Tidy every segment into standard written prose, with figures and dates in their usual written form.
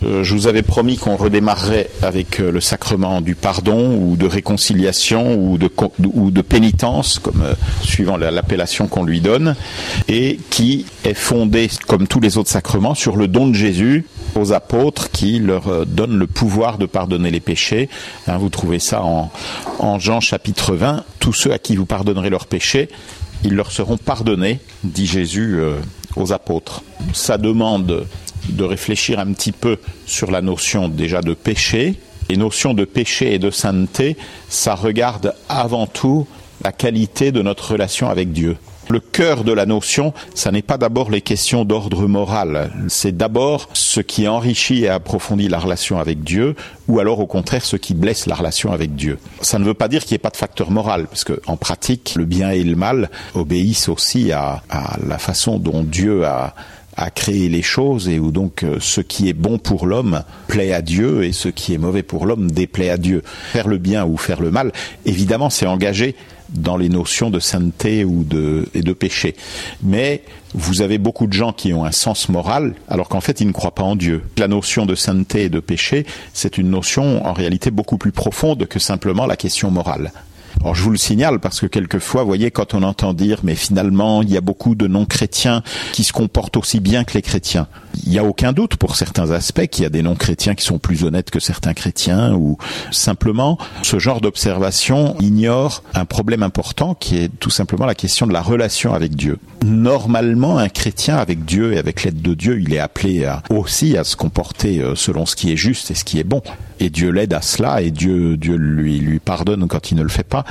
Je vous avais promis qu'on redémarrerait avec le sacrement du pardon ou de réconciliation ou de pénitence, comme suivant l'appellation qu'on lui donne, et qui est fondé, comme tous les autres sacrements, sur le don de Jésus aux apôtres qui leur donne le pouvoir de pardonner les péchés. Vous trouvez ça en Jean chapitre 20. Tous ceux à qui vous pardonnerez leurs péchés, ils leur seront pardonnés, dit Jésus aux apôtres. Ça demande de réfléchir un petit peu sur la notion déjà de péché. Les notions de péché et de sainteté, ça regarde avant tout la qualité de notre relation avec Dieu. Le cœur de la notion, ça n'est pas d'abord les questions d'ordre moral, c'est d'abord ce qui enrichit et approfondit la relation avec Dieu, ou alors au contraire ce qui blesse la relation avec Dieu. Ça ne veut pas dire qu'il n'y ait pas de facteur moral, parce qu'en pratique, le bien et le mal obéissent aussi à la façon dont Dieu a créé les choses, et où donc ce qui est bon pour l'homme plaît à Dieu et ce qui est mauvais pour l'homme déplaît à Dieu. Faire le bien ou faire le mal, évidemment, c'est engagé dans les notions de sainteté et de péché. Mais vous avez beaucoup de gens qui ont un sens moral, alors qu'en fait, ils ne croient pas en Dieu. La notion de sainteté et de péché, c'est une notion en réalité beaucoup plus profonde que simplement la question morale. Alors je vous le signale parce que quelquefois, vous voyez, quand on entend dire « mais finalement, il y a beaucoup de non-chrétiens qui se comportent aussi bien que les chrétiens », il n'y a aucun doute pour certains aspects qu'il y a des non-chrétiens qui sont plus honnêtes que certains chrétiens, ou simplement, ce genre d'observation ignore un problème important qui est tout simplement la question de la relation avec Dieu. Normalement, un chrétien avec Dieu et avec l'aide de Dieu, il est appelé aussi à se comporter selon ce qui est juste et ce qui est bon. Et Dieu l'aide à cela, et Dieu lui pardonne quand il ne le fait pas.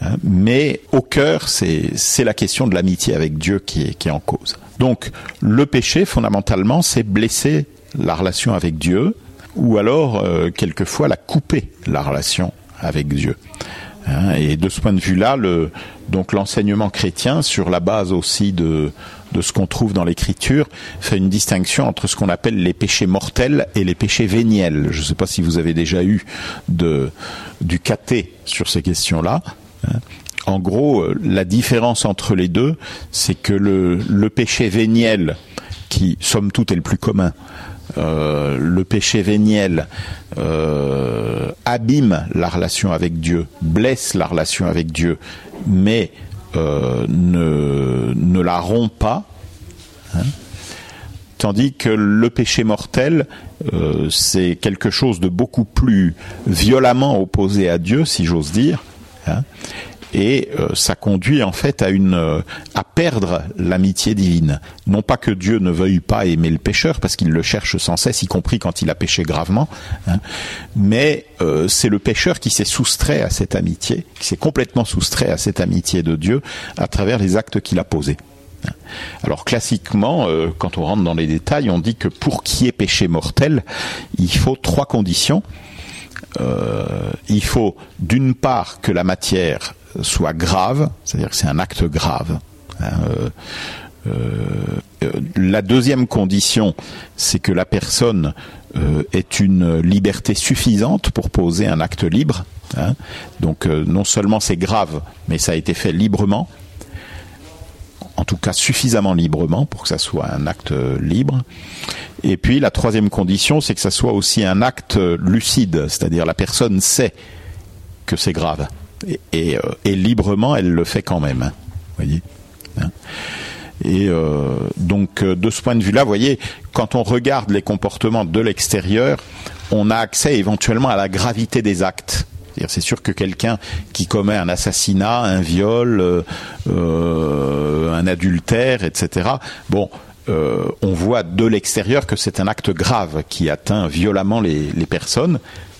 Mais au cœur, c'est la question de l'amitié avec Dieu qui est en cause. Donc, le péché, fondamentalement, c'est blesser la relation avec Dieu, ou alors, quelquefois, couper la relation avec Dieu. Et de ce point de vue-là, donc l'enseignement chrétien, sur la base aussi de ce qu'on trouve dans l'Écriture, fait une distinction entre ce qu'on appelle les péchés mortels et les péchés véniels. Je ne sais pas si vous avez déjà eu du caté sur ces questions-là. En gros, la différence entre les deux, c'est que le péché véniel, qui, somme toute, est le plus commun, le péché véniel abîme la relation avec Dieu, blesse la relation avec Dieu, mais ne la rompt pas, tandis que le péché mortel, c'est quelque chose de beaucoup plus violemment opposé à Dieu, si j'ose dire, et ça conduit en fait à perdre l'amitié divine. Non pas que Dieu ne veuille pas aimer le pécheur, parce qu'il le cherche sans cesse, y compris quand il a péché gravement, mais c'est le pécheur qui s'est soustrait à cette amitié, qui s'est complètement soustrait à cette amitié de Dieu à travers les actes qu'il a posés. Alors classiquement, quand on rentre dans les détails, on dit que pour qu'il y ait péché mortel, il faut 3 conditions. Il faut d'une part que la matière soit grave, c'est-à-dire que c'est un acte grave. La deuxième condition, c'est que la personne ait une liberté suffisante pour poser un acte libre. Donc non seulement c'est grave, mais ça a été fait librement, en tout cas suffisamment librement pour que ça soit un acte libre. Et puis la troisième condition, c'est que ça soit aussi un acte lucide, c'est-à-dire la personne sait que c'est grave. Et librement, elle le fait quand même. Voyez. Et donc, de ce point de vue-là, vous voyez, quand on regarde les comportements de l'extérieur, on a accès éventuellement à la gravité des actes. C'est-à-dire, c'est sûr que quelqu'un qui commet un assassinat, un viol, un adultère, etc., on voit de l'extérieur que c'est un acte grave qui atteint violemment les personnes.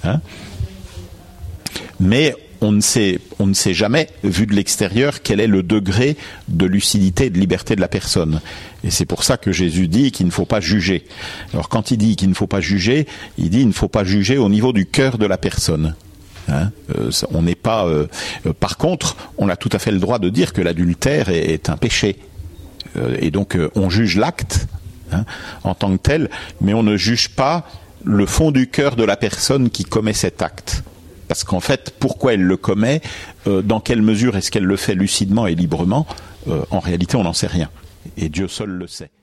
Mais on ne sait jamais, vu de l'extérieur, quel est le degré de lucidité et de liberté de la personne. Et c'est pour ça que Jésus dit qu'il ne faut pas juger. Alors quand il dit qu'il ne faut pas juger, il dit qu'il ne faut pas juger au niveau du cœur de la personne. On n'est pas. Par contre, on a tout à fait le droit de dire que l'adultère est un péché. Et donc on juge l'acte en tant que tel, mais on ne juge pas le fond du cœur de la personne qui commet cet acte. Parce qu'en fait, pourquoi elle le commet, dans quelle mesure est-ce qu'elle le fait lucidement et librement, en réalité on n'en sait rien. Et Dieu seul le sait.